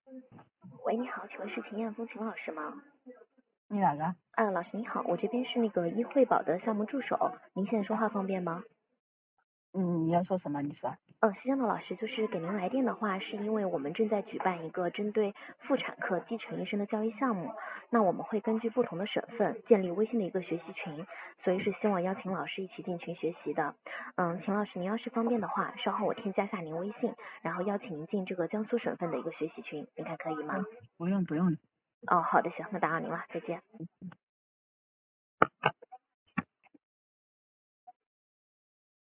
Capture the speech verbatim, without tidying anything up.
喂，你好，请问是秦彦峰秦老师吗？ 你哪个？ 啊，老师你好，我这边是那个一惠宝的项目助手，您现在说话方便吗？ 嗯，你要说什么？你说。 嗯，是这样的，老师，就是给您来电的话，是因为我们正在举办一个针对妇产科基层医生的教育项目，那我们会根据不同的省份建立微信的一个学习群，所以是希望邀请老师一起进群学习的。嗯，秦老师，您要是方便的话，稍后我添加下您微信，然后邀请您进这个江苏省份的一个学习群，您看可以吗？ 不用不用。 哦，好的，行，那打扰您了，再见。